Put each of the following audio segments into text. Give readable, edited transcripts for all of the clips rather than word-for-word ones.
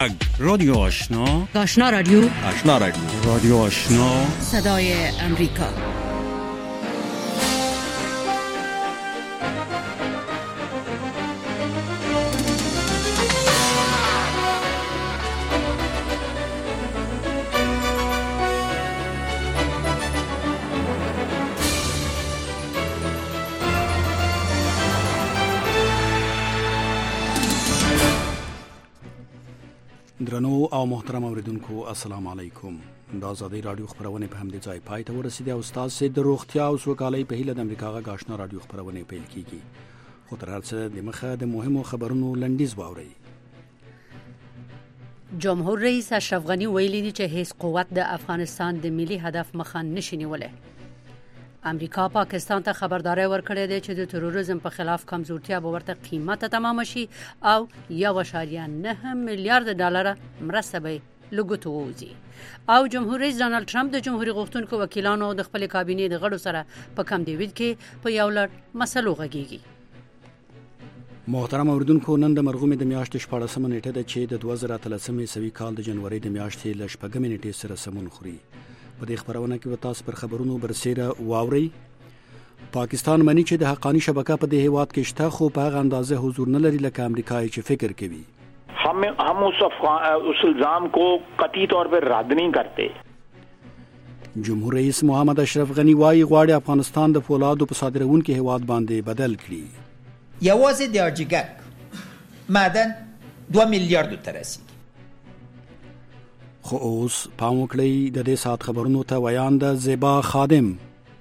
رادیو آشنا، آشنا رادیو، آشنا رادیو، رادیو آشنا، صدای امریکا. درنو او محترم اوریدونکو السلام علیکم. د آزادۍ رادیو خبرونه په همدې ځای پای ته ورسېدې او استاد سي د روغتیا او سوکالۍ په هیله د امریکا غا آشنا رادیو خبرونه پیل کیږي. خو تر هر څه د مخه د مهمو خبرونو لنډیز واوري. جمهور رئیس اشرف غنی ویلي دی چې هیڅ قوت د افغانستان د ملي هدف مخه نشي نیولای. امریکا پاکستان ته خبرداري ورکړې ده چې د تروریزم په خلاف کمزورتیا به ورته قیمته تمام شي او 1.9 میلیارډ ډالر مرسته به لګوتو وځي. او جمهور رئیس ډانلډ ټرمپ د جمهوریت غوښتونکو وکیلانو د خپل کابینې د غړو سره په کم دیوید کې په یو لړ مسلو غږیږي. محترم اوریدونکو نن د مرغومې د میاشتې 14 نیټه ده چې د 2013 کال د جنوري د میاشتې ل 14 نیټې سره سمون خوري. په دې خبرونه کې تاسو پر خبرونو برسېره واوري. پاکستان مني چې د حقانی شبکه په دې هیواد کې شته خو په هغه اندازه حضور نه لري لکه امریکا چې فکر کوي. हम उस इल्जाम को कतई तौर पर रद्द नहीं करते. جمهور رئیس محمد اشرف غنی وايي غواړي افغانستان د فولادو په صادرونکو هیواد باندې بدل کړي. یوازې د ارجګک معدن 2 میلیارډ ته رسیدي. خو اوس پام وکړئ د دې سات خبرونو ته ویاند زیبا خادم.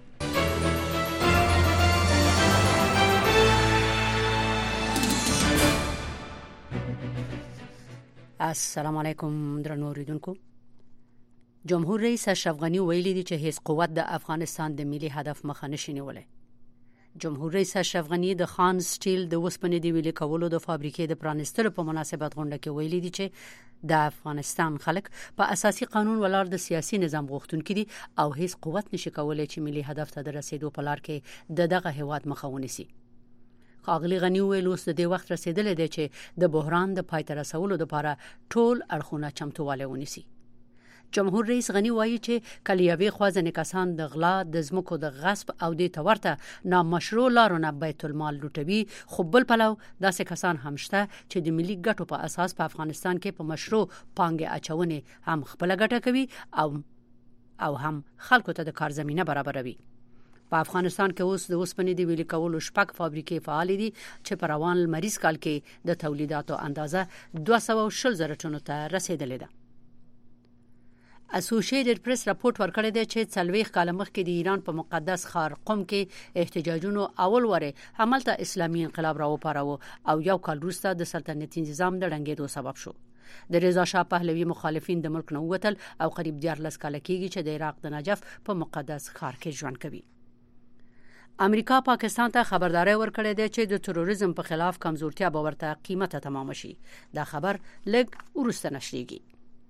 السلام علیکم درنو اوریدونکو. جمهور رئیس اشرف غنی ویلي دی چې هیڅ قوت د افغانستان د ملي هدف مخه نشي نیولای. جمهور رئیس اشرف غنی د خان سټیل د وسپنې د ویلې کولو د فابریکې د پرانستلو په مناسبت غونډه کې ویلي دی چې د افغانستان خلک په اساسي قانون ولاړ د سیاسي نظام غوښتونکي دي او هیڅ قوت نشي کولای چې ملي هدف ته د رسیدو په لار کې دغه هیواد مخه ونیسي. خاغلی غنی ویل اوس د دې وخت رسیدلې دی چې د بحران د پای ته رسولو لپاره ټول اړخونه چمتواله ونیسي. جمهور رئیس غنی وایي چې کلیوي خوازنه کسان د غلا د زمکو د غصب او د تورته نامشروع لارونه بیت المال لوټوي خو بل پلو داسې کسان هم شته چې د ملي ګټو په اساس په افغانستان کې په مشروع پانګه اچونې هم خپل ګټه کوي او هم خلکو ته د کار زمينه برابروي. په افغانستان کې اوس د وسپنې د ویلې کولو شپږ فابریکې فعال دي چې په روان لمریز کال کې د تولیداتو اندازه 240,000 ټنو ته رسیدلې ده. اسوسییټډ پریس راپورټ ورکړی دی چې 40 کال مخکې د ایران په مقدس ښار قم کې احتجاجونو اول وره همالته اسلامي انقلاب راوپاراوه او یو کال وروسته د سلطنتي نظام د ړنګېدو سبب شو. د رضا شاه پهلوي مخالفین د ملک نه ووتل او قریب 14 کال کېږي چې د عراق د نجف په مقدس ښار کې ژوند کوي. امریکا پاکستان ته خبرداري ورکړې ده چې د تروریزم په خلاف کمزورتیا به ورته قیمته تمام شي. دا خبر لږ وروسته نشریږي.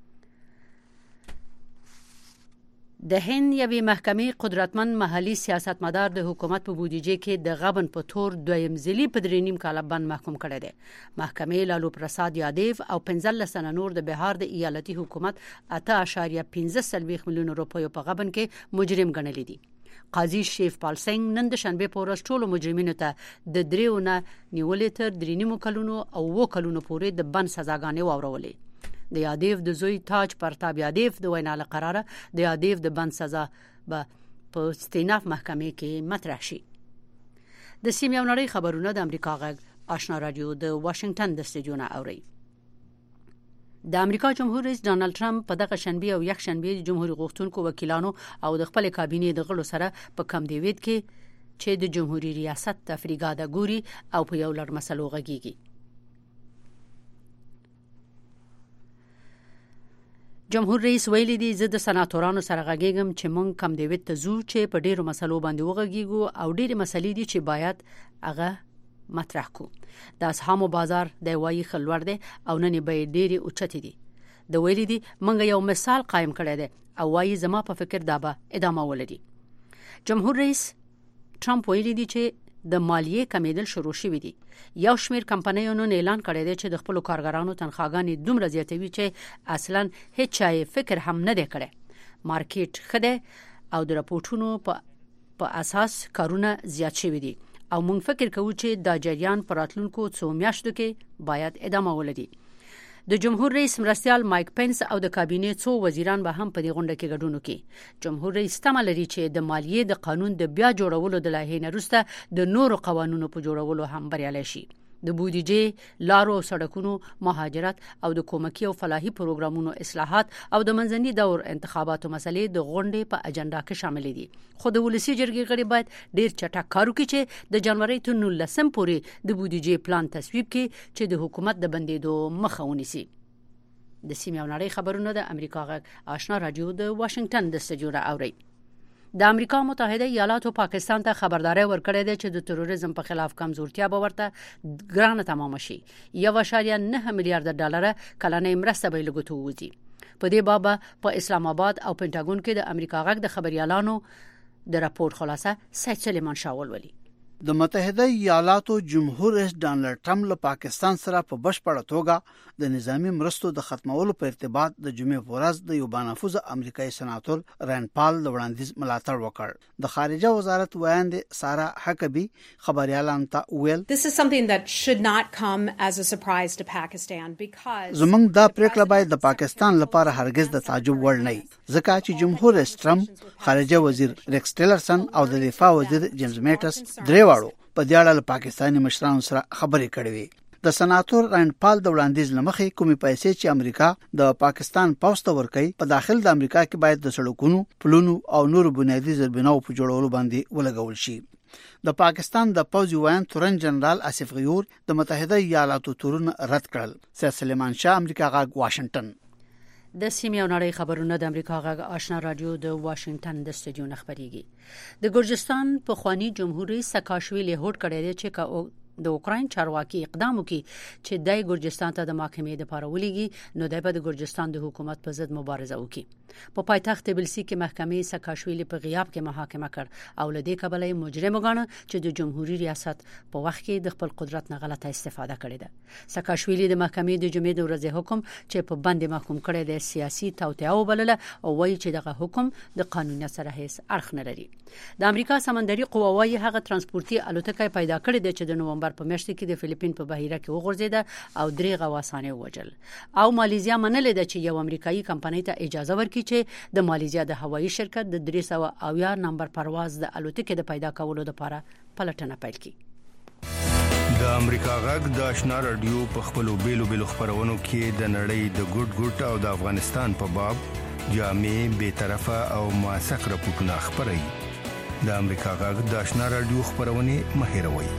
د هند یوې محکمې قدرتمن محلي سیاستمدار د حکومت په بودیجې کې د غبن په تور دویم ځلي په 3.5 کال بند محکوم کړی دی. محکمې لالو پرساد یادیو او 15 سنه نور د بهار د ایالتي حکومت 8.15 میلیون روپیو په غبن کې مجرم ګڼلي دي. قاضي شیف پال سنگ نن د شنبه په ورځ ټولو مجرمینو ته د 3 نیولې تر 3.5 کلونو او 2 کلونو پورې د بند سزاګانې واورولې. د یادیو د زوی تاج پرتاب یادیو د وینا له قراره د یادیو د بند سزا به په استیناف محکمې کې مطرح شي. د سیمې او نړۍ خبرونه د امریکا غږ آشنا رادیو د واشنگټن د استودیو نه اوري. د امریکا جمهور رئیس ډانلډ ټرمپ په دغه شنبه او یک شنبه د جمهوریت غوښتونکو وکیلانو او د خپل کابینې د غړو سره په کم دیوید کې چې د جمهوریت ریاست تفریګاده ګوري او په یو لړ مسلو غږیږي. جمهور رئیس ویلي دی زه د سناتورانو سره غږیږم چې مونږ کم دیوید ته ځو چې په ډیرو مسلو باندې وغږیږو او ډیرې مسلې دي چې باید هغه مطرح کو. د اسهامو بازار د وایي خلور دی او نن به ډیرې اوچتې دي. د ویلي دی مونږ یو مثال قائم کړی دی او وایي زما په فکر دا به ادامه ولري. جمهور رئیس ټرمپ ویلي دی چې د مالیې کمیدل شروع شوې دي. یو شمېر کمپنیونو اعلان کړی دی چې د خپل کارګرانو تنخواګانې دومره زیاتوي چې اصلاً هیڅ چا فکر هم نه دی کړی. مارکیټ خده او د راپورټونو په اساس کارونه زیات شوي دي او موږ فکر کوو چې دا جریان پر راتلونکو څو میاشتو کې باید ادامه ولري. د جمهور رئیس مرستیال مایک پنس او د کابینې څو وزیران به هم په دې غونډه کې ګډون وکړي. جمهور رئیس تمه لري چې د مالیې د قانون د بیا جوړولو د لایحې نه وروسته د نورو قوانینو په جوړولو هم بریالی شي. د بودیجې، لارو او سړکونو، مهاجرت او د کومکي او فلاحي پروګرامونو اصلاحات او د منځني دور انتخاباتو مسلې د غونډې په اجنډا کې شامل دي. خو د ولسی جرګې غړي باید ډیر چټک کار وکړي چې د جنوري تر 19 پورې د بودیجې پلان تصویب کړي چې د حکومت د بندیدو مخه ونیسي. د سیمې او نړۍ خبرونه د امریکا غږ آشنا رادیو د واشنگټن د استودیو را اوري. د امریکا متحده ایالاتو پاکستان ته خبرداري ورکړې ده چې د تروریزم په خلاف کمزورتیا به ورته ګرانه تمام شي. 1.9 میلیارډ ډالر کلنۍ مرسته به لګوتو وځي. په دې باب په اسلام آباد او پینټاګون کې د امریکا غږ د خبريالانو د راپور خلاصه سید سلیمان شاول ولي. د متحده ایالاتو جمهور رئیس ډانلډ ټرمپ له پاکستان سره په بشپړه توګه د نظامی مرستو د ختمولو په ارتباط د جمعې په ورځ د یو بانفوذ امریکایي سناتور رین پال د وړاندیز ملاتړ وکړ. د خارجه وزارت وایند سارا حکبی خبريالانو ته ویل This is something that should not come as a surprise to Pakistan because زمونږ دا پریکړه باید د پاکستان لپاره هرگز د تعجب وړ نه وي ځکه چې جمهور رئیس ټرمپ، خارجه وزیر ریکس ټیلرسن او د دفاع وزیر جیمز میټس درې په دې اړه له پاکستاني مشرانو سره خبرې کړې وي. د سناتور رین پال د وړاندیز لمخې کومې پیسې چې امریکا د پاکستان پوسټ ورکړي په داخل د امریکا کې باید د سړکونو، پلونو او نورو بنیادی زیربناو په جوړولو باندې ولګول شي. د پاکستان د پوځي وایند تورن جنرال آصف غیور د متحده ایالاتو تورن رد کړل. سید سلیمان شاه، امریکا غږ، واشنگټن. د سیمې او نړۍ خبرونه د امریکا غږ آشنا رادیو د واشنگټن د استودیو نه خبريږي. د ګرجستان په خواني جمهوریت ساکاشویلی هوډ کړی دی چې د اوکراین چارواکي اقدام وکړي چې د ګرجستان ته د محکمې د پاره ولېږي نو د ګرجستان د حکومت په ضد مبارزه وکړي. په پایتخت تبلیسی کې محکمې ساکاشویلی په غیاب کې محاکمه کړ او لدې کبلې مجرم وګڼه چې د جمهوریت ریاست په وخت کې د خپل قدرت نه غلطه استفاده کړې ده. ساکاشویلی د محکمې د جمعې د ورځې حکم چې په باندې محکوم کړی دی سیاسي توطئه وبلله او وایي چې دغه حکم د قانونیت سره هیڅ اړخ نه لري. د امریکا سمندري قواوی هغه ترانسپورتي الوتکه پیدا کړې ده چې د نومبر په میاشت کې د فلیپین په بحیره کې وغورځیده او 3 غواصانې وژل. او مالیزیا منلې ده چې یو امریکایي کمپنۍ ته اجازه ورکړي چې د مالیزیا د هوایي شرکت د 300 نمبر پرواز د الوتکې د پیدا کولو لپاره پلټنه پیل کړي. د امریکا غږ د آشنا رادیو په خپلو بیلو خبرونو کې د نړۍ د ګډ او د افغانستان په باب جامع، بی‌طرفه او موثق راپورټونه خبري. د امریکا غږ د آشنا رادیو خبرونه مهیروي.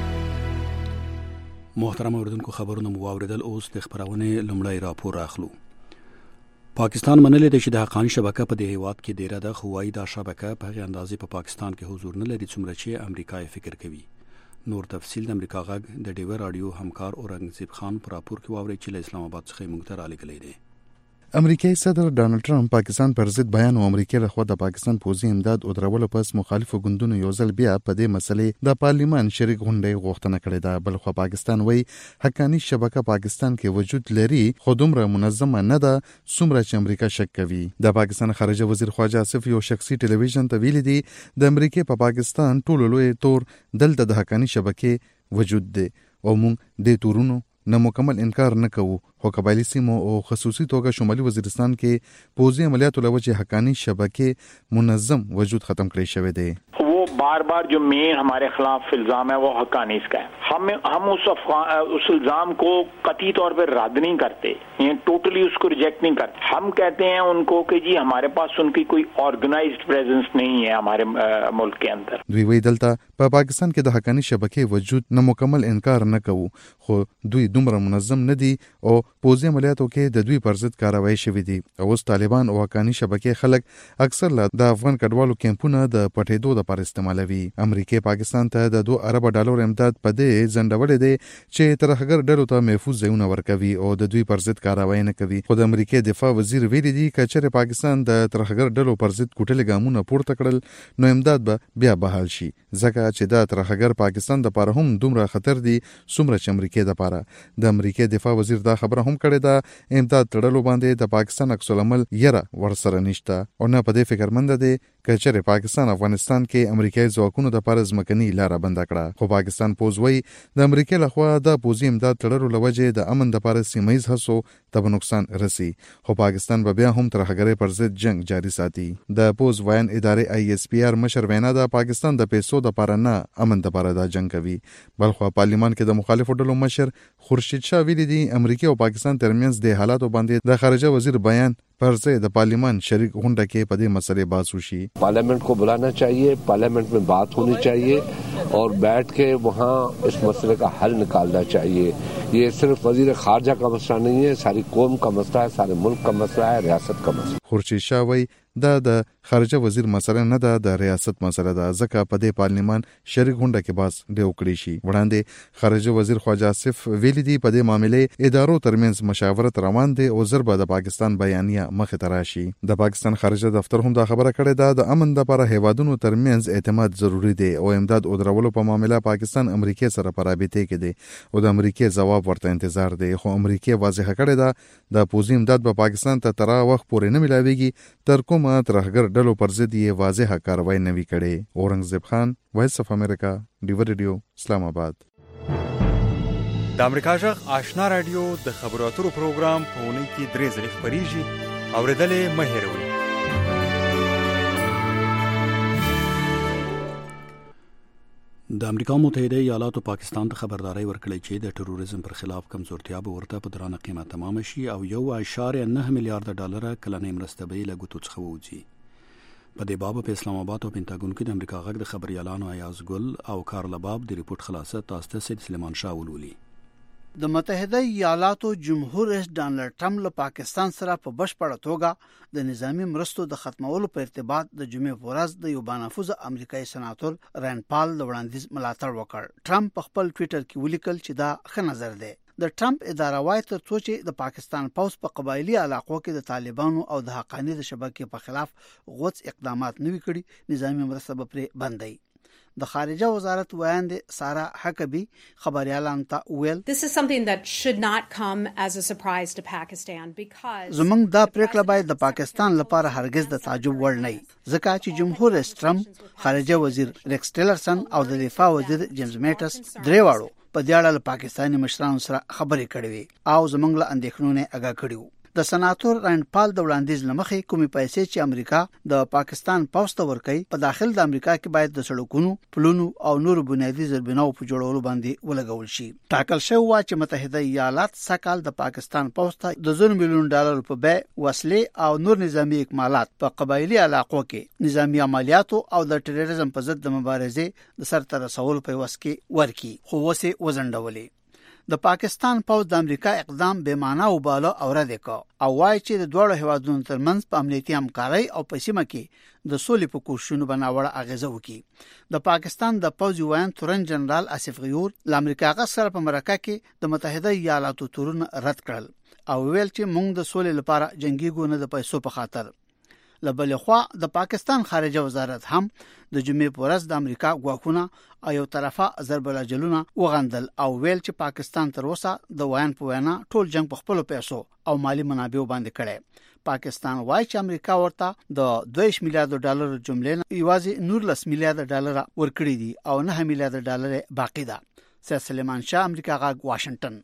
محترم اوریدونکو، خبرونه مو واوریدل. اوس د خبرونه لومړی راپور اخلو. پاکستان منلې ده چې د حقانی شبکه په دې هیواد کې ډیره ده، خو وايي دا شبکه په هغه اندازې په پاکستان کې حضور نه لري څومره چې امریکا یې فکر کوي. نور تفصیل د امریکا غږ د ډیوه رادیو همکار اورنګزیب خان پر راپور کې واوري چې له اسلام آباد څخه موږ ته را لګلې دي. امریکایي صدر ډانلډ ټرمپ پاکستان پر ضد بیان او امریکا له خوا د پاکستان پوځي امداد او درولو پس مخالفو ګوندونو یو ځل بیا په دې مسلې د پارلیمان شریک غونډې غوښتنه کړې ده. بل خو پاکستان وایي حقانی شبکه پاکستان کې وجود لري خو دومره منظمه نه ده څومره چې امریکا شک کوي. د پاکستان خارجه وزیر خواجه آصف یو شخصي ټلویزیون ته ویلي دي د امریکا په پاکستان ټولو لوی تور دلته د حقانی شبکې وجود دی او موږ د تورونو نه مکمل انکار نه کوو، خو قبایلی سیمو او خصوصي توګه شمالي وزیرستان کې پوځي عملیاتو لوجه حقانی شبکې منظم وجود ختم کړی شوی دی. वो बार बार जो मेन हमारे खिलाफ इल्जाम है वो हकानीस का है. हम उस इल्जाम को कतई तौर पर रद्द नहीं करते, ये टोटली उसको रिजेक्ट नहीं करते. हम कहते हैं उनको कि जी हमारे पास उनकी कोई ऑर्गेनाइज्ड प्रेजेंस नहीं है हमारे मुल्क के अंदर. دوی وی دلته په پاکستان کې د حقانی شبکې وجود نه مکمل انکار نه کوو، خو دوی دومره منظم نه دي او پوځي عملیاتو کې د دوی پر ضد کاروایی شوې دي. اوس طالبان او حقانی شبکې خلک اکثر د افغان کډوالو کیمپونه د پټېدو لپاره استعمالوي. امریکا پاکستان ته د $2 ارب امداد په دې ځنډولې دی چې ترهګر ډلو ته محفوظ ځایونه ورکوي او د دوی پر ضد کاروایی نه کوي. خو د امریکای دفاع وزیر ویلي دی چې چېرې پاکستان د ترهګر ډلو پر ضد کوټلې ګامونه پورته کړل نو امداد به بیا بحال شي، ځکه چې دا ترهګر پاکستان د لپاره هم دومره خطر دی څومره چې امریکای د لپاره. د امریکای دفاع وزیر دا خبره هم کړې ده امداد تړلو باندې د پاکستان عکس العمل یره ورسره نشته او نه په دې فکرمند دی چې چېرې پاکستان افغانستان کې امریکایي ځواکونو د لپاره ځمکني لاره بنده کړه. خو پاکستان پوز وایي د امریکای لخوا د پوځي امداد تړلو له وجې د امن لپاره سیمهییز هڅو ته به نقصان رسي، خو پاکستان به بیا هم ترهګرۍ پر ضد جنگ جاري ساتي. د پوز وایان ادارې ISPR مشر وینا ده پاکستان د پیسو د لپاره نه امن د لپاره دا جنگ کوي. بلخو پارلیمان کې د مخالفو ډلو مشر خورشید شاه ویلي دي امریکا او پاکستان ترمنځ د حالاتو باندې د خارجه وزیر بیان پر ضد د پارلیمان شریک غونډه کې په دې مسلې بحث وشي. पार्लियामेंट को बुलाना चाहिए, पार्लियामेंट में बात होनी चाहिए और बैठ के वहाँ इस मसले का हल निकालना चाहिए. ये सिर्फ वजीर खारजा का मसला नहीं है, सारी कौम का मसला है, सारे मुल्क का मसला है, रियासत का मसला. خورشید شاه وایي دا د خارجه وزیر مسله نه ده، د ریاست مسله ده، ځکه په دې پارلیمان شریک غونډه کې بحث دی وکړي شي. وړاندې خارجه وزیر خواجه آصف ویلي دي په دې معاملې ادارو ترمنځ مشاورت روان دی او زر به د پاکستان بیانیه مخې ته راشي. د پاکستان خارجه دفتر هم دا خبره کړې ده د امن لپاره هیوادونو ترمنځ اعتماد ضروری دی او امداد او درولو په معاملې پاکستان امریکای سره په رابطه کې دی او د امریکای ځواب ورته انتظار دی. خو امریکای واضح کړې ده د پوځي امداد په پاکستان ته تر وخت پورې نه ملاويږي تر کومه ترهګر ډلو پر ضد یې واضحه کاروایی نه وي کړې. اورنګزیب خان، وایس اف امریکا، ډیو ریډیو، اسلام آباد. د امریکا جغ آشنا رادیو د خبرو اترو پروګرام په اونۍ کې 3 ځله خبريږي. اوریدلې مه هېروئ. د امریکا متحده ایالاتو پاکستان ته خبرداري ورکړې چې د تروریزم پر خلاف کمزورتیا به ورته په درانه قیمت تمام شي او 1.9 میلیارډ ډالر کلنۍ مرسته به له ګوتو څخه ووځي. په دې باب په اسلام آباد او پینټاګون کې د امریکا غږ د خبريالانو ایاز ګل او کارل باب د ریپورت خلاصه تاسو ته سید سلیمان شاه ولولي. د متحده ایالاتو جمهور رئیس ډانلډ ټرمپ له پاکستان سره په بشپړه توګه د نظامی مرستو د ختمولو په ارتباط د جمعې په ورځ د یو بانفوذ امریکایي سناتور رین پال د وړاندیز ملاتړ وکړ. ټرمپ په خپل ټوئیټر کې ولیکل چې دا ښه نظر دی. د ټرمپ اداره وايي تر څو چې د پاکستان پوځ په قبایلی علاقو کې د طالبانو او د حقاني د شبکې په خلاف غوڅ اقدامات نه وکړي نظامی مرسته به پرې بندي. د خارجه وزارت وایند سارا حکبی خبريالان ته ویل This is something that should not come as a surprise to Pakistan because زمونږ دا پریکړه باید د پاکستان لپاره هرگز د تعجب وړ نه وي ځکه چې جمهور رئیس ټرمپ، خارجه وزیر ریکس ټیلرسن او د دفاع وزیر جیمز میټس درېواړو په دې اړه پاکستاني مشرانو سره خبرې کړې وي او زمونږ له اندېښنو نه آگاه کړي وو. د سناتور رین پال د وړاندیز لمخې کومې پیسې چې امریکا د پاکستان پوځ ته ورکوي په داخل د امریکا کې باید د سړکونو، پلونو او نور بنیادی زیربناو په جوړولو باندې ولګول شي. ټاکل شوی و چې متحده ایالات سکهال د پاکستان پوځ ته د $1 میلیون په بیه وسلې او نور نظامی اکمالات په قبایلی علاقو کې نظامی عملیاتو او د ټیرریزم په ضد د مبارزې د سرته رسولو په وس کې ورکی خو وسه وزندولې. د پاکستان پوځ د امریکا اقدام بے معنی او بالا او رد کړ او وايي چې د دوه هیوادونو ترمنځ په امنیتي همکاري او په سیمه کې د سولې په کوششونو باندې اغیزه وکړي. د پاکستان د پوځ وایي تورن جنرال آصف غیور د امریکا غا سره په مرکه کې د متحده ایالاتو تورن رد کړل او ویل چې موږ د سولې لپاره جنگي نه د پیسو په خاطر. لبل خو د پاکستان خارجه وزارت هم د جمعې په ورځ د امریکا غواخونه او یو طرفه ضرب الجلونه وغندل او ویل چې پاکستان تر اوسه د وایان په وینا ټول جنگ په خپل پیسو او مالی منابع باندې کړي. پاکستان وايي چې امریکا ورته د $2 میلیارډ جملې نه یوازې $19 میلیارډ ورکړي دي او $9 میلیارډ باقی ده. سید سلیمان شاه، امریکا غږ، واشنگټن.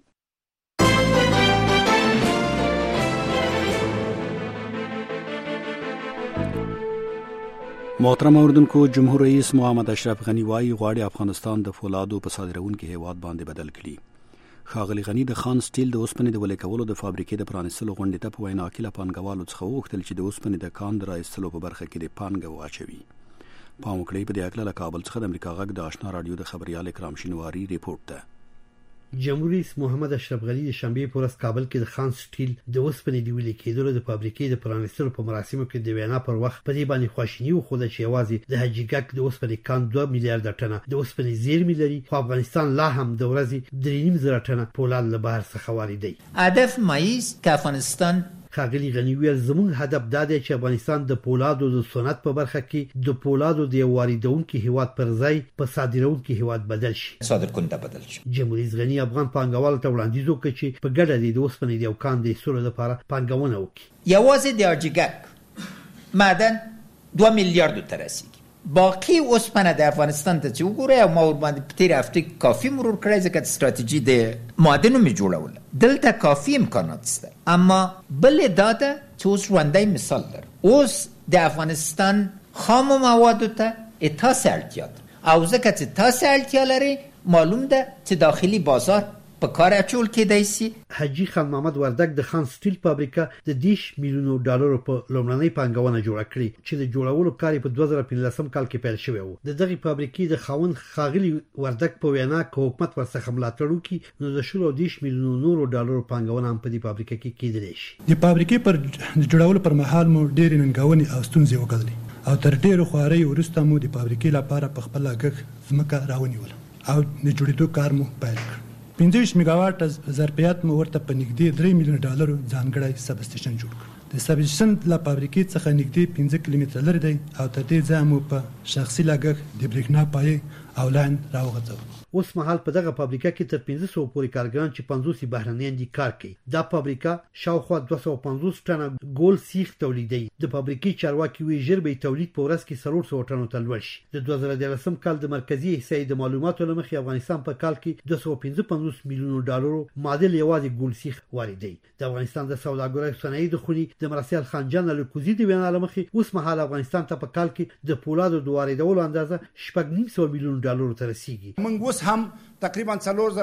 محترم اوردونکو، جمهور رئیس محمد اشرف غنی وايي غواړي افغانستان د فولادو په صادرونکو هیواد باندې بدل کړي. ښاغلي غنی د خان سټیل د اوسپنې د ولې کولو د فابریکې د پرانیستلو غونډې ته په وینا کې له پانګوالو څخه وغوښتل چې د اوسپنې د کان د راایستلو په برخه کې د پانګه واچوي. پام وکړئ په دې اړه له کابل څخه د امریکا غږ د آشنا رادیو د خبريال اکرام شینواری ریپورت ده. جمهوریت رئیس محمد اشرف غنی د شنبه په ورځ کابل کې د خان سټیل د اوسپنې د ویلې کېدلو د فابریکې د پرانیستلو په مراسمو کې د وینا پر وخت په دې باندې خواشینی وښوده چې یوازې د حاجي ګک د اوسپنې کان 2 میلیارډ ټنه د اوسپنې زیرمې لري، خو افغانستان لا هم د ورځې 3.5 زره ټنه پولاد له بهر څخه واردوي. هدف مایز که افغانستان خاغلی غنی ویل زموږ هدف دا دی چې افغانستان د پولادو د صنعت په برخه کې د پولادو د واردونکو هیواد پر ځای په صادرونکو هیواد بدل شي. صادرکننده بدل شي. جمهوریت رئیس غنی افغان پانګوالو ته وړاندیز وکړ چې په ګډه د اوسپنې د کان د ایستلو لپاره پانګونه وکړي. یوازې د ارجګک معدن 2 میلیارډ ته رسیدي. باقی اوسپنه د افغانستان ته چې وګورئ او ما ور باندې په تیر هفته کافي مرور کړی ځکه استراتیژي د معدنو می جوړول دلته کافي امکانات شته، اما بل داده چې اوس ژوندی مثال لري. اوس د افغانستان خام موادو ته تاسو اړتیا ده او ځکه چې تاسو اړتیا لري معلوم ده چې داخلي بازار په کار اچول کېدای شي. حاجی خان محمد وردک د خان سټیل فابریکه د 10 میلیونو ډالرو په لومړنۍ پانګونه جوړه کړې چې د جوړولو کار په 2015 کال کې پیل شوی و. د دغه فابریکې د خاوند خاغلی وردک په وینا کې حکومت ورڅخه ملاتړ وکړي نو د 10 میلیونو نورو ډالرو پانګونه هم په دې فابریکه کې کېدلی شي. د فابریکې پر جوړولو پر مهال مو ډېرې ننګونې او ستونزې وکړلې او تر ډېرو خوارۍ وروسته مو د فابریکې لپاره په خپل لاګښ ځمکه راونیول او د جوړېدو کار مو پیل کړ. 25 میگاواټ ظرفیت مو ورته په نږدې 3 میلیون ډالرو ځانګړی سب سټیشن جوړ کړ. د سب سټیشن له فابریکې څخه نږدې 15 کیلومتره لري دی او تر دې ځای مو په شخصي لاګښ د برېښنا پای او لاین راوغځاوه. اوس مهال په دغه فابریکه کې تر 1500 پورې کارګران چې 50 بهرنیان دي کار کوي. دا فابریکه شاوخوا 250 ټنه ګول سیخ تولیدوي. د فابریکې چارواکي وی ژر به تولید په ورځ کې 300 ټنو ته لوړ شي. د 2013 کال د مرکزی احصایې د معلوماتو لمخې افغانستان په کال کې 255 میلیون ډالرو معادل یوازې ګول سیخ واردوي. د افغانستان د سوداګرۍ صنایع د خونی د مرسیال خانجان له کوزي دی وینا لمخې اوس مهال افغانستان ته په کال کې د پولادو د واردولو اندازه 9.5 میلیون ډالرو ته رسیږي. موږ اوس هم تقریبا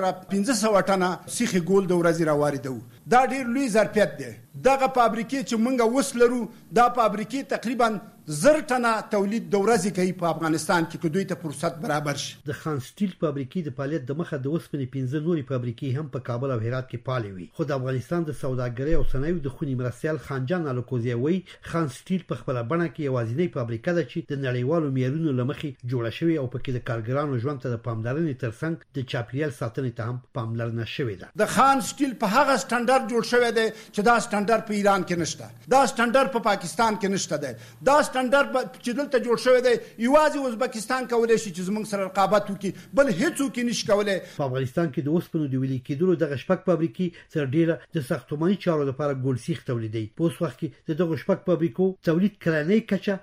4500 ټنه سیخ ګول د ورځې راواردو. دا ډیر لوی ظرفیت دی. دغه فابریکې چې موږ اوس لرو دا فابریکې تقریبا 1000 ټنه تولید د ورځې کوي په افغانستان کې، دوی ته فرصت برابر شي. د خان سټیل فابریکې د فعالیت د مخه د اوسپنې 15 نوري فابریکې هم په کابل او هرات کې فعال وي. خو د افغانستان د سوداګرۍ او صنایعو د خونی مرسیال خانجان الکوزی وی خان سټیل په خپل بڼه کې یوازینی فابریکه ده چې د نړیوالو معیارونو لمخې جوړه شوې او پکې د کارګرانو ژوند ته د پاملرنې ترڅنګ د چاپیریال ساتنې ته هم پاملرنه شوې ده. د خان سټیل په هغه سټانډرډ جوړ شوی دی چې دا سټانډرډ په ایران کې نشته، دا سټانډرډ په پاکستان کې نشته دی. دا سټانډرډ چې دلته جوړ شوی دی یوازې ازبکستان کولای شي چې زموږ سره رقابت وکړي، بل هیڅوک نشي کولای. په افغانستان کې د اوسپنو د ویلې کېدلو دغه شپږ فابریکې سره ډیره د ساختماني چارو لپاره ګول سیخ تولیدوي. په اوس وخت کې دغه شپږ فابریکو تولید کلنۍ کچه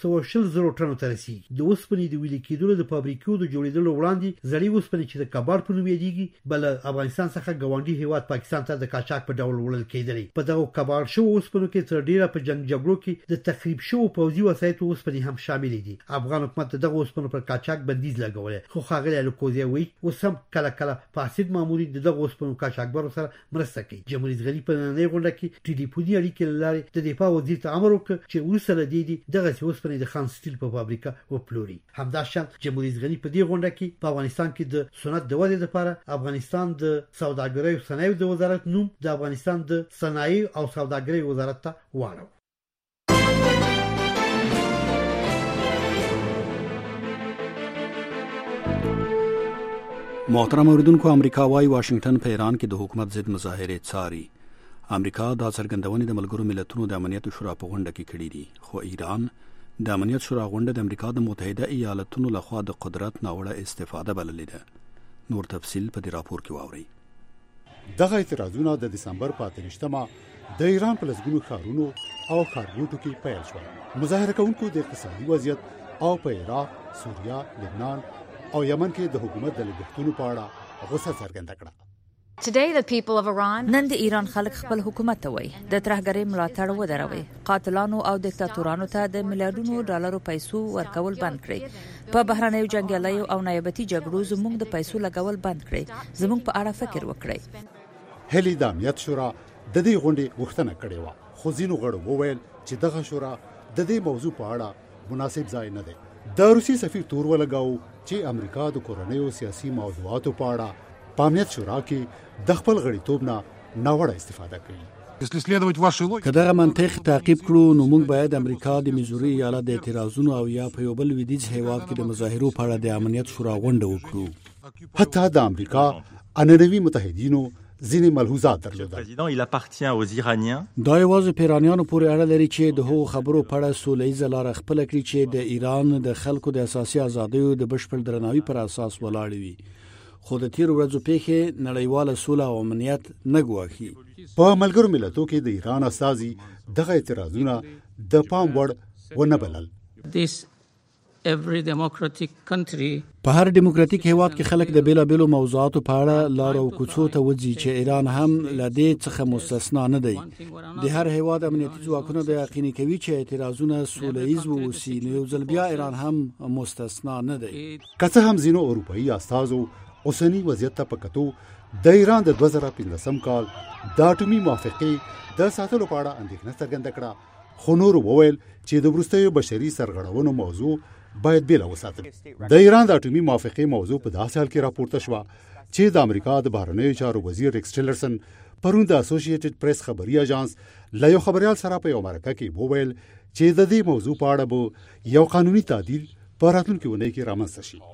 240 ټنو ته رسیږي. د اوسپنې د ویلې کېدلو د فابریکو د جوړېدلو وړاندې زړې اوسپنې چې د کباړ په نوم یادېږي بل افغانستان څخه ګاونډي هیواد پاکستان ته د قاچاق په ډول وړل کېدلې. په دغه کباړ شو اوسپنو کې تر ډیره په جنگ جګړو کې د تخریب شو پوځي وسایطو اوسپنې هم شامل دي. افغان حکومت دغه اوسپنو پر قاچاق بندیز لګولې، خو خاغلی الکوزی وی اوس هم کله کله فاسد مامورین دغه اوسپنو قاچاقبرو سره مرسته کوي. جمهوریت رئیس غنی په نړۍ غونډه کې ټلیفوني اړیکې لري د دفاع وزیر ته امر وکړ چې وروسته لدی دغه اوسپنې د خان سټیل په فابریکه وپلوري. همداشان جمهوریت رئیس غنی په دې غونډه کې په افغانستان کې د صنعت د ودې لپاره افغانستان د سوداګرۍ او صنایعو د وزارت نوم د افغانستان د صنایع او سوداګرۍ وزارت ته واړو. محترم اوریدونکو، امریکا وايي واشنگټن په ایران کې د حکومت ضد مظاهره څاري. امریکا دا څرګندونې د ملګرو ملتونو د امنیت شورا په غونډه کې کړې دي، خو ایران د امنیت شورا غونډه د امریکا د متحده ایالاتونو لخوا د قدرت ناوړه استفاده بللې ده. نور تفصیل په دې راپور کې واورئ. دغه اعتراضونه د دسمبر په 28مه د ایران په لسګونو ښارونو او ښارګوټو کې پیل شول. مظاهره کوونکو د اقتصادي وضعیت او په عراق، سوریه، لبنان او یمن کې د حکومت د لګښتونو په اړه غوسه څرګنده کړه. نن د ایران خلک خپل حکومت ته وایي د ترهګرۍ ملاتړ ودروي، قاتلانو او دیکتاتورانو ته د میلیارډونو ډالرو پیسو ورکول بند کړي، په بهرنیو جنګیالیو او نیابتي جګړو زموږ د پیسو لګول بند کړي، زموږ په اړه فکر وکړي. هلي د امنیت شورا د دې غونډې غوښتنه کړې و، خو ځینو غړو وویل چې دغه شورا د دې موضوع په اړه مناسب ځای نه دی. د روسي سفیر تور ولګاو چې امریکا د کورنیو سیاسي موضوعاتو په اړه په امنیت شورا کې د خپل غړیتوب نه ناوړه استفاده کوي. که دغه منطق تعقیب کړو نو موږ باید امریکا د میزوري ایالت د اعتراضونو او یا په یو بل لویدیځ هیواد کې د مظاهرو په اړه د امنیت شورا غونډه وکړو. حتی د امریکا اننوي متحدینو ځینې ملحوظات درلودل. دا یوازې په ایرانیانو پورې اړه لري چې د هغو خبرو په اړه سوله ییزه لاره خپله کړي چې د ایران د خلکو د اساسي ازادیو د بشپړ درناوي پر اساس ولاړ وي. خو د تیرو ورځو پیښې نړیواله سوله او امنیت نه ګواښي. په ملګرو ملتونو کې د ایران استازي دغه اعتراضونه د پام وړ ونه بلل. په هر دیموکراتیک هیواد کې خلک د بیلابېلو موضوعاتو په اړه لار او کوڅو ته وځي چې ایران هم له دې څخه مستثنا نه دی. د هر هیواد امنیتي ځواکونه د یقیني کوي چې اعتراضونه سوله ییز ووسي، نو یو ځل بیا ایران هم مستثنا نه دی. که څه هم ځینو اروپایي استازو اوسنی وضعیت ته په کتو د ایران د 2015 کال د اټومي موافقې د ساتلو په اړه اندېښنه څرګنده کړه، خو نور وویل چې د وروستیو بشري سرغړونو موضوع باید بیل وساتل. د ایران د اټومي موافقې موضوع په داسې حال کې راپورته شوه چې د امریکا د بهرنیو چارو وزیر ریکس ټیلرسن پرون د اسوسییټډ پریس خبري اژانس له یو خبريال سره په یو مرکه کې وویل چې د دې موضوع په اړه به یو قانوني تعدیل په راتلونکي اونۍ کې رامنځته شي.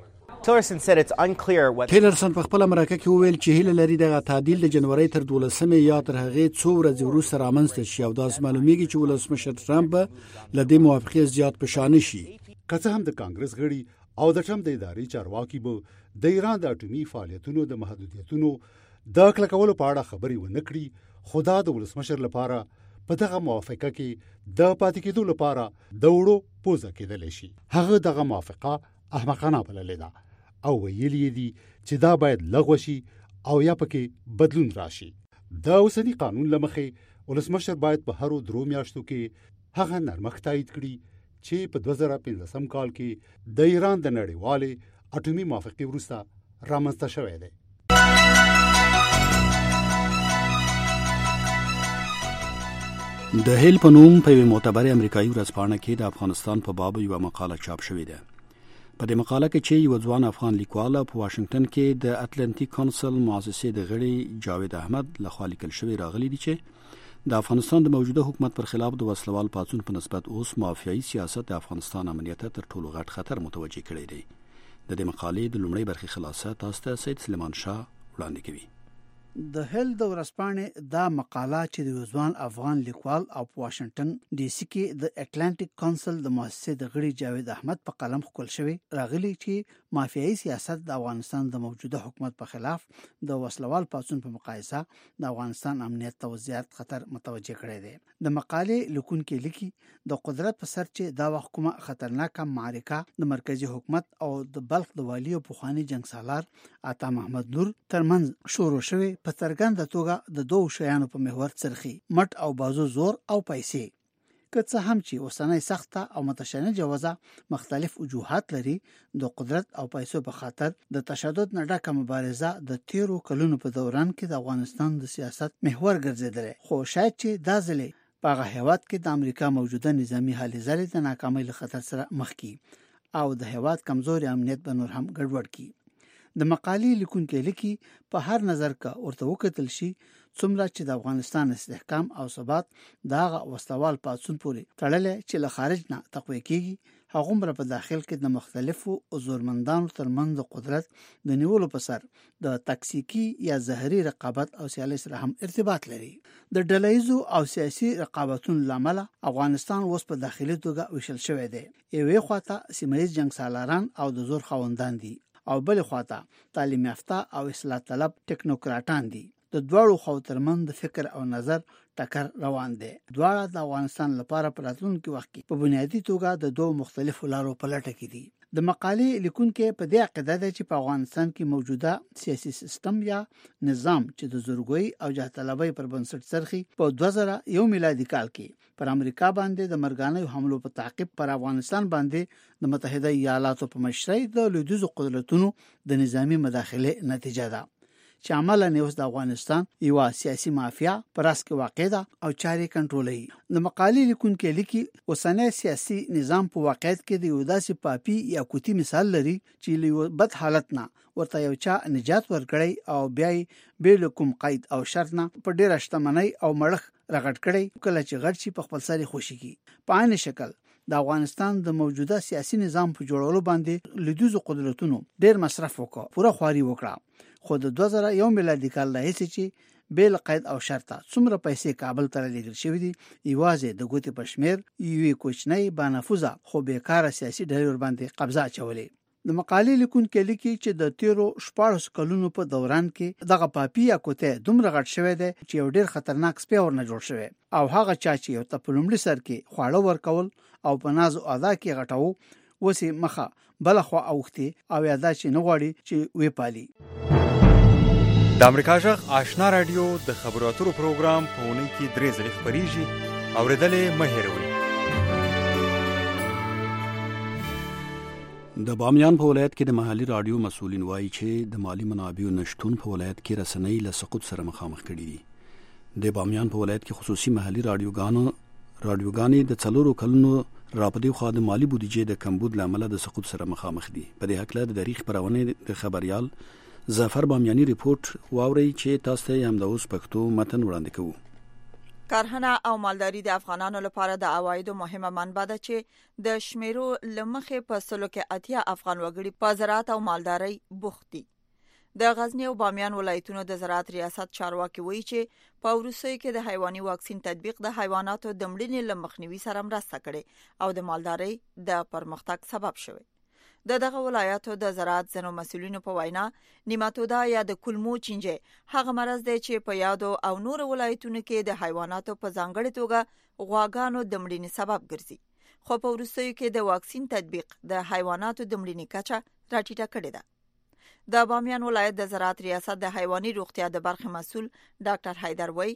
ټیلرسن په خپل مرکه کې وویل چې هیله لري دغه تعدیل د جنوري تر 12 یا تر هغې څو ورځې وروسته رامنځته شي او داسې معلومیږي چې ولسمشر ټرمپ به له دې موافقې زیات په شان شي. که څه هم د کانګرس غړي او د ټرمپ د ادارې چارواکي به د ایران د اټومي فعالیتونو د محدودیتونو د کلکولو په اړه خبرې ونه کړي، خو دا د ولسمشر لپاره په دغه موافقه کې د پاتې کېدو لپاره د وړو پوزه کېدلی شي. هغه دغه موافقه احمقانه بللې ده او ویلي دي چې دا باید لغوه شي او یا پکې بدلون راشي. د اوسني قانون له مخې ولسمشر باید په هرو 3 میاشتو کې هغه نرمښت تایید کړي چې په 2015 کال کې د ایران د نړیوالې اټومي موافقې وروسته رامنځته شوی دی. د هیل په نوم په یوه معتبرې امریکایي ورځپاڼه کې د افغانستان په باب یوه مقاله چاپ شوې ده. په دې مقاله کې چې یو ځوان افغان لیکوال په واشنگټن کې د اتلانټیک کونسل مؤسسې د غړي جاوید احمد لخوا لیکل شوی راغلی دی چې د افغانستان د موجوده حکومت پر خلاف د وسلوال پاڅون په نسبت اوس مافیایي سیاست د افغانستان امنیت تر ټولو غټ خطر متوجه کړی دی. د دې مقالې د لومړۍ برخې خلاصه تاسو ته سید سلیمان شاه وړاندې کوي. د هیل د ورځپاڼې دا مقاله چې د ځوان افغان لیکوال او په واشنگټن ډي سي کې د اتلانټیک کونسل د مؤسسې د غړي جاوید احمد په قلم خپل شوی راغلی چې مافیایي سیاست د افغانستان د موجوده حکومت په خلاف د وسلوال پاڅون په مقایسه د افغانستان امنیت ته زیات خطر متوجه کړی دی. د مقالې لیکونکي لیکي د قدرت په سر چې دا وحکومه خطرناکه معرکه د مرکزی حکومت او د بلخ د والی او پوخانی جنگ سالار عطا محمد نور ترمنځ شروع شوی په څرګنده توګه د دوه شیانو په محور څرخي مټ او بازو زور او پیسې. که څه هم چې اوسنۍ سخته او متشنج جوازه مختلف وجوهات لري، د قدرت او پیسو په خاطر د تشدد نه ډکه مبارزه د تیرو کلونو په دوران کې د افغانستان د سیاست محور ګرځیدله. خو شاید چې دا ځلې په هغه هیواد کې د امریکا موجوده نظامی هلې ځلې د ناکامۍ له خطر سره مخ کی او د هیواد کمزوري امنیت به نور هم ګډوډ کی. د مقالې لیکونکي لیکي په هر نظر کا ورته وکتل شي څومره چې د افغانستان استحکام او ثبات دغه وسلوال پاڅون پورې تړلې چې له خارج نه تقویه کیږي، هغومره په داخل کې د مختلفو زورمندانو ترمنځ قدرت د نیولو په سر د تاکتیکي یا زهري رقابت او سیالي سره هم ارتباط لري. د ډلهیزو او سیاسي رقابتونو لامل افغانستان اوس په داخلي توګه وشل شوی دی. یوې خواته سیمه‌ییز جنگ سالاران او د زور خاوندان دي او بل خواته تعلیم یافته او اصلاح طلب ټیکنوکراټان دي. د دواړو خو ترمنځ د فکر او نظر ټکر روان دی. دواړه د افغانستان لپاره په راتلونکي وخت کې په بنیادی توګه د دوه مختلفو لارو په لټه کې دي. د مقالې لیکونکي په دې عقیده ده چې په افغانستان کې موجوده سیاسي سیستم یا نظام چې د زورګوي او جهالتطلبۍ پر بنسټ څرخي په 2001 میلادي کال کې پر امریکا باندې د مرګانه حملو په تعقیب پر افغانستان باندې د متحده ایالاتو په مشرۍ د لویدیځو قدرتونو د نظامی مداخله نتیجه ده چې عملاً اوس د افغانستان یو سیاسي مافیا پراس کې واقع ده او چاري کنټرولوي. د مقالې لیکونکو لیکي اوسنۍ سیاسي نظام په واقعیت کې د یو داسې پاپي یا کوتی مثال لري چې له بد حالت نه ورته یو چا نجات ورکړي او بیا به کوم قید او شرط نه په ډېر شتمنۍ او مړخ رغټ کړي کله چې غړ شي په خپل سر خوشي کی. په عین شکل د افغانستان د موجوده سیاسي نظام په جوړولو باندې لیدوزو قدرتونو ډېر مصرف وکړ، پوره خواري وکړه. خو د 2001 میلادي کال راهیسې چې بل قید او شرطه څومره پیسې کابل ته لېږل شوې دي، یوازې د ګوتې په شمیر یوې کوچنۍ بانفوزه خو بیکاره سیاسي ډلې ور باندې قبضه اچولې. د مقالې لیکونکو لیکي چې د 14 کلونو په دوران کې دغه پاپي یا کوته دومره غټ شوی دی چې یو ډېر خطرناک سپی ورنه جوړ شوی او هغه چا چې یو ته په لومړي سر کې خواړه ورکول او په ناز او ادا کې غټاو وسی مخه بلخوا اوختي او یادا چې نه غواړي چې وی پالي. د امریکا جغ آشنا رادیو د خبرو اترو پروګرام په اونۍ کې 3 ځله خبريږي اوریدلې مه هېروئ. د بامیان په ولایت کې د محلي رادیو مسؤلین وایي چې د مالی منابعو نشټون په ولایت کې رسنۍ له سقوط سره مخامخ کړي دي. د بامیان په ولایت کې خصوصي محلي رادیوګانې د 4 کلونو راپدې خو د مالی بودیجې د کمبود لامل د سقوط سره مخامخ دي. په دې حق له د تاریخ پرونه د خبريال ظفر بامیانی ریپورت واوري چې تاسو ته هم د اوس پښتو متن وړاندې کوو. کرهنه او مالداري د افغانانو لپاره د عوایدو مهمه منبع ده چې د شمیرو لمخې په سلو کې 80 افغان وګړي په زراعت او مالداري بوخت دي. د غزنی او بامیان ولایتونو د زراعت ریاست چارواکي وایي چې په روسیې کې د حیواني واکسین تطبیق د حیواناتو د مړینې لمخنیوي سره مرسته کړي او د مالداري د پرمختګ سبب شوی. دغه ولایتو د زراعت زنو مسؤلینو په وینا نیماتودا یا د کلمو چینجه هغه مرض دی چې په یادو او نور ولایتونو کې د حیواناتو په ځانګړي توګه غواګانو د مړینې سبب ګرځي. خو په روسیې کې د واکسین تطبیق د حیواناتو د مړینې کچه راټیټه کړې ده. د بامیان ولایت د زراعت ریاست د حیواني روغتیا د برخې مسؤل ډاکټر حیدر وای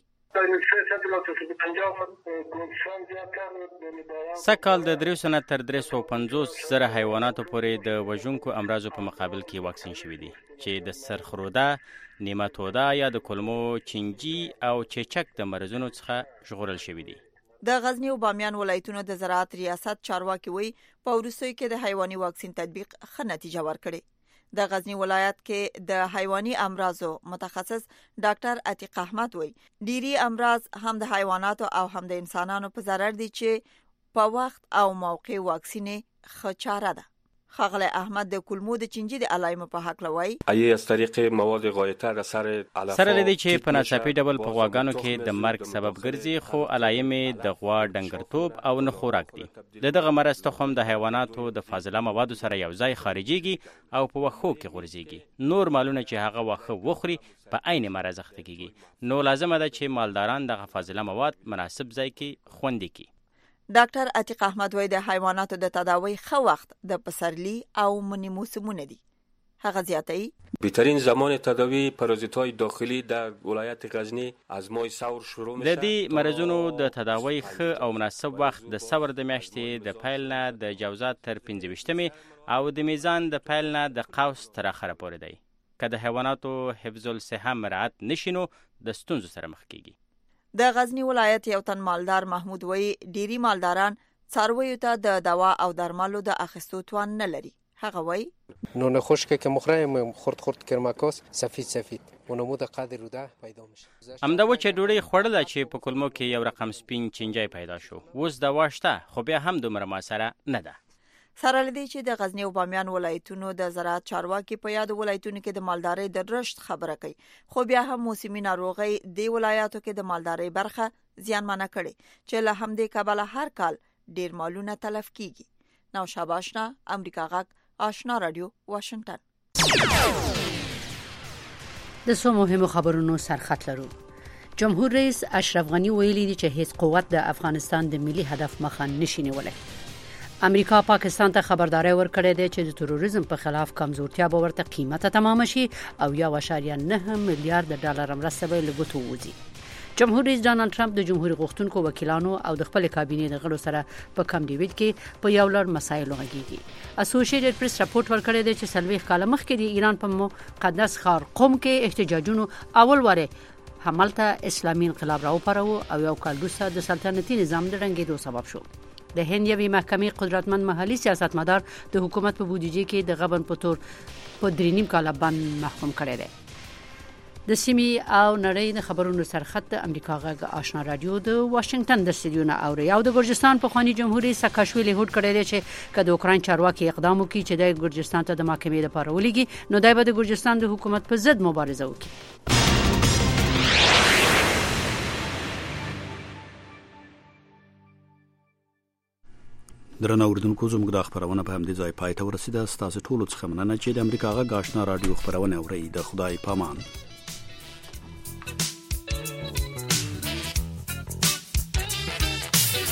سکهال د 300 تر 350 زره حیواناتو پورې د وژونکو امراضو په مقابل کې واکسین شوي دي چې د سرخروده، نیماتودا یا د کلمو چینجی او چیچک د مرزونو څخه ژغورل شوي دي. د غزنی او بامیان ولایتونو د زراعت ریاست چارواکي وای په روسیې کې د حیواني واکسین تطبیق ښه نتیجه ورکړي. د غزنی ولایت کې د حیواني امراضو متخصص ډاکټر عتیق احمد وای ډيري امراض هم د حیواناتو او هم د انسانانو په ضرر دي چې په وخت او موقع واکسین ښه چاره ده. خغله احمد د کلمو د چینجی د علایمو په حق لوي ای از طریق مواد غایطه را سره لدی چې په ناڅاپي ډول په غواګانو کې د مرګ سبب ګرځي، خو علایم د غوا ډنګرتوب او نه خوراک دي. دغه مرض تخم د حیواناتو د فاضله موادو سره یو ځای خارجيږي او په وخو کې غورځيږي. نور مالونه چې هغه وخه وخوري په عین مرض اخته کیږي. نو لازم ده چې مالداران دغه فاضله مواد مناسب ځای کې خوندي کړي. ډاکټر عتیق احمد وای د حیواناتو د تداوی خو وخت د پسرلی او منی موسمونه دي. هغه زیاتای بهترین زمان تداوی پارازیت‌های داخلی در ولایت غزنی از ماه ثور شروع میشه. د دې مرزونو د تداوی خو او مناسب وخت د ثور د میاشتې د پیل نه د جوزات تر 15مې او د میزان د پیل نه د قوس تر اخره پورې دی. که د حیواناتو حفظ الصحه مراعات نشینو د ستونزو سره مخ کیږي. د غزنی ولایت یو تن مالدار محمود وای ډيري مالداران څارویو ته د دوا او درملو د اخیستو توان نه لري. هغه وای نون خشک که مخرایم خرد کرماکاس سفید ونمود قدر روده پیدا میشه. همدا و چې ډوډۍ خوړله چې په کلمو کې یو رقم سپین چینجای پیدا شو. اوس دوا شته خو بیا هم دومره موثره نه ده. سره لدی چې د غزنی او بامیان ولایتونو د زراعت چارواکي په یاد ولایتونو کې د مالدارۍ د رشد خبره کوي، خو بیا هم موسمي ناروغي د ولایتو کې د مالدارۍ برخه زیانمنه کړي چې له همدې کبله هر کال ډیر مالونه تلف کیږي. نو شاباشنا امریکا غاک آشنا رادیو واشنگټن. د سو مهمو خبرونو سرخط لرو. جمهور رئیس اشرف غنی ویلي دی چې هیڅ قوت د افغانستان د ملي هدف مخه نشي نیولای. امریکا پاکستان ته خبرداري ورکړې ده چې د تروریزم په خلاف کمزورتیا به ورته قیمته تمام شي او 1.9 میلیارډ ډالر مرسته به لګوتو وځي. جمهور رئیس ډانلډ ټرمپ د جمهوریت غوښتونکو وکیلانو او د خپل کابینې د غړو سره په کم ډیویډ کې په یو لړ مسایلو غږیږي. اسوسییټډ پریس راپورټ ورکړی دی چې سلويخ کال مخکې د ایران په مقدس ښار قم کې احتجاجونو اول واره همالته اسلامي انقلاب راوپارو او یو کال وروسته د سلطنتي نظام د رنګېدو سبب شو. د هند یوې محکمې قدرتمن محلي سیاستمدار د حکومت په بودیجې کې د غبن په تور په 3.5 کال باندې محکوم کړی دی. د سیمې او نړۍ د خبرونو سرخط امریکا غږ آشنا رادیو د واشنگټن د استودیو نه اوري او د ګرجستان په خواني جمهوریت ساکاشویلی هوډ کړی دی چې کله اوکراین چارواکي اقدام وکړي چې د ګرجستان ته د محکمې لپاره ولېږي نو دای به د ګرجستان د حکومت په ضد مبارزه وکړي. درنو اوریدونکو زموږ د خبرونه په همدې ځای پای ته ورسیده. ستاسو ټولو څخه مننه چې د امریکا غږ آشنا رادیو خبرونه اوري. د خدای پامان.